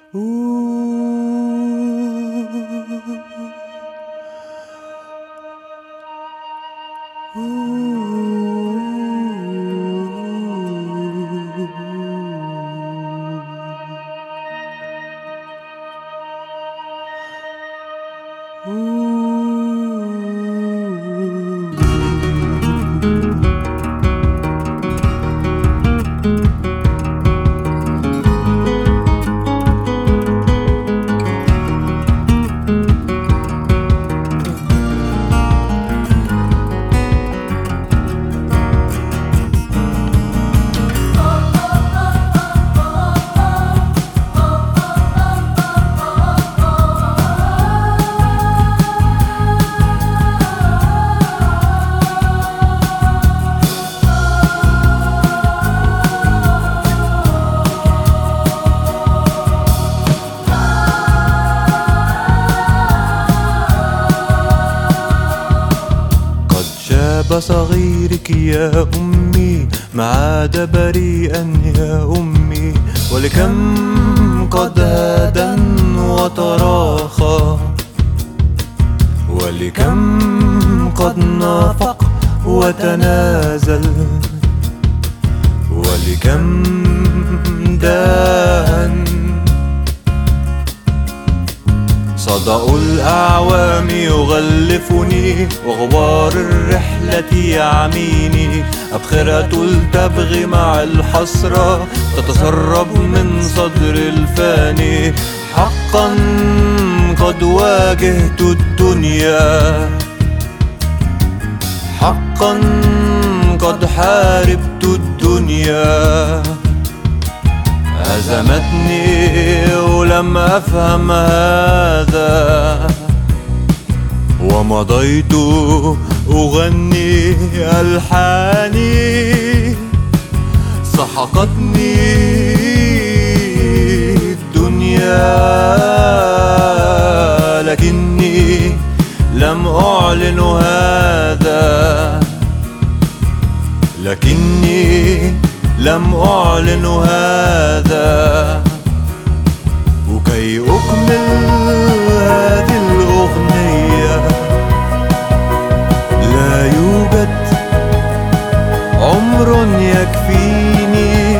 صغيرك يا أمي ما عاد بريئا يا أمي، ولكم قد هدى وتراخى، ولكم قد نافق وتنازل، ولكم دان صدأ الأعوام يغلفني، وغبار الرحلة يعميني، أبخرة تبغي مع الحسرة تتسرب من صدر الفاني. حقا قد واجهت الدنيا، حقا قد حاربت الدنيا، هزمتني ولم أفهم هذا، ومضيت أغني ألحاني، سحقتني الدنيا، لكني لم أعلن هذا، لكني لم أعلن هذا. وكي أكمل هذه الأغنية لا يوجد عمر يكفيني،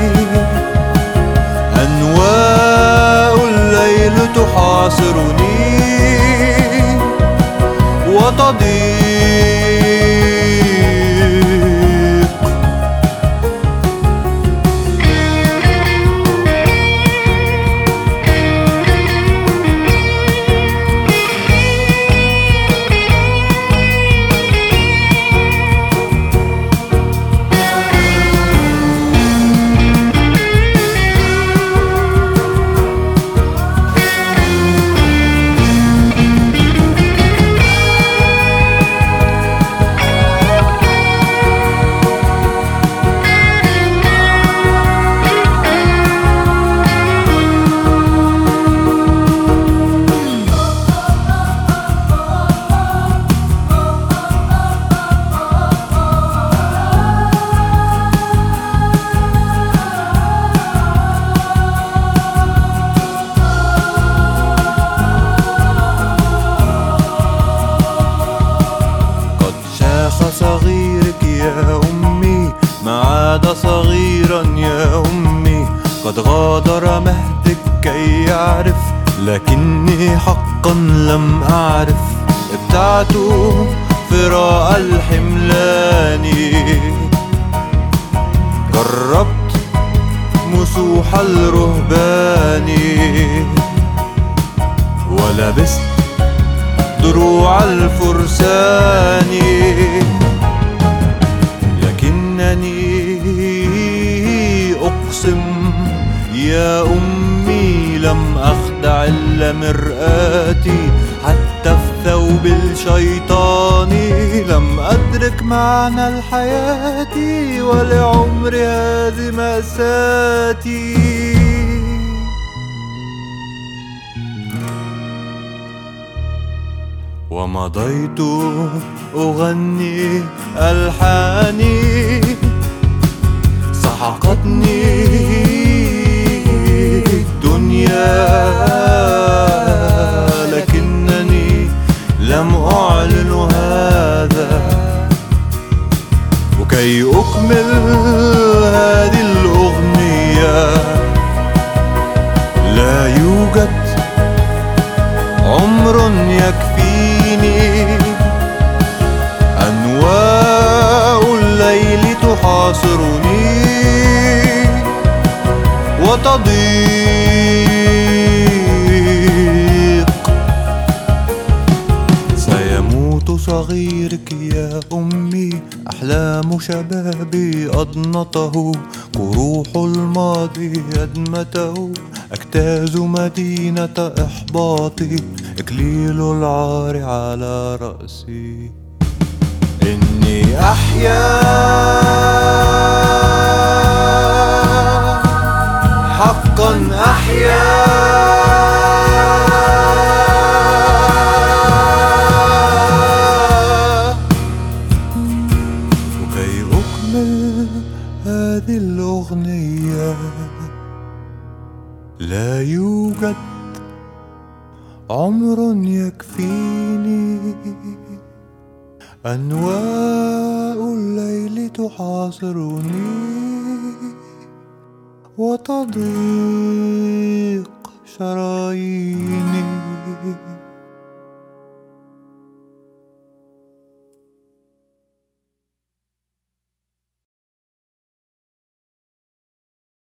أنواء الليل تحاصرني وتضيق. صغيرك يا أمي ما عاد صغيرا يا أمي، قد غادر مهدك كي يعرف، لكني حقا لم أعرف. ابتعت فراء الحملان، جربت مسوح الرهبان، ولبست دروع الفرسان، لكنني أقسم يا أمي لم أخدع إلا مرآتي، حتى في ثوب الشيطان لم أدرك معنى الحياة، ولعمر هذه مأساتي. ومضيت أغني ألحاني، سحقتني الدنيا وتضيق. سيموت صغيرك يا أمي، أحلام شبابي أضنته، جروح الماضي أدمته، أجتاز مدينة إحباطي، إكليل العار على رأسي. إني أحيا حقا أحيا وكي أكمل هذه الأغنية لا يوجد عمر يكفيني، أنواء الليل تحاصرني وتضيق شراييني.